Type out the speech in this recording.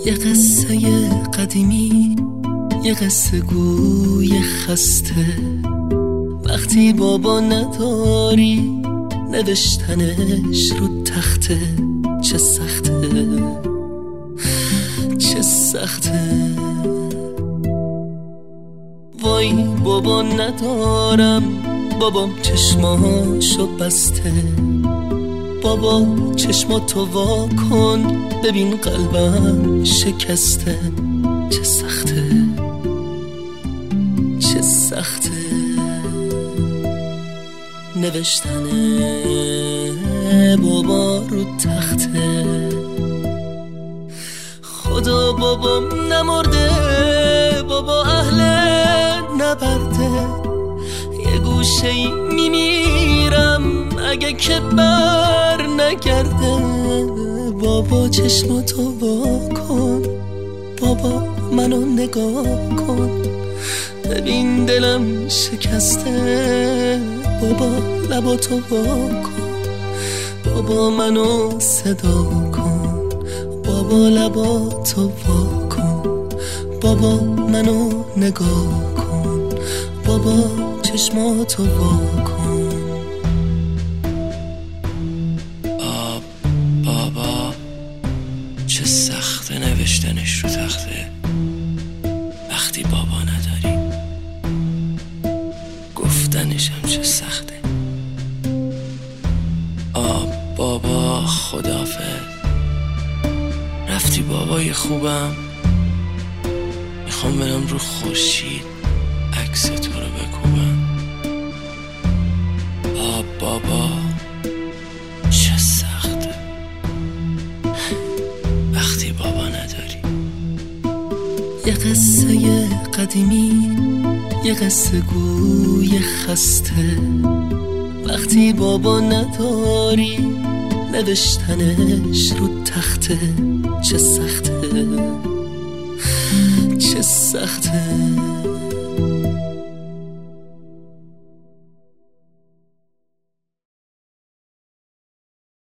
یه قصه قدیمی، یه قصه گوی خسته. وقتی بابا نداری نوشتنش رو تخته. چه سخته، چه سخته. وای بابا ندارم، بابام چشماشو بسته. بابا چشماتو وا کن ببین قلبم شکسته. چه سخته، چه سخته نوشتن بابا رو تخته. خدا بابام نمرده، بابا اهل نبرده. یه گوشه‌ای میمیرم اگه که بر نگرده. بابا چشماتو وا کن، بابا منو نگاه کن ببین دلم شکسته. بابا لباتو وا کن، بابا منو صدا کن. بابا لباتو وا کن، بابا منو نگاه کن. بابا چشماتو وا کن. بابا چه سخته نوشتنش رو تخته. وقتی بابا نداری گفتنش هم چه سخته. بابا خدافظ، رفتی بابای خوبم. میخوام برم رو خورشید عکس تو رو بکوبم. بابا چه سخته وقتی بابا نداری. یه قصه قدیمی، یه قصه گوی خسته. وقتی بابا نداری نوشتنش رو تخته. چه سخته، چه سخته.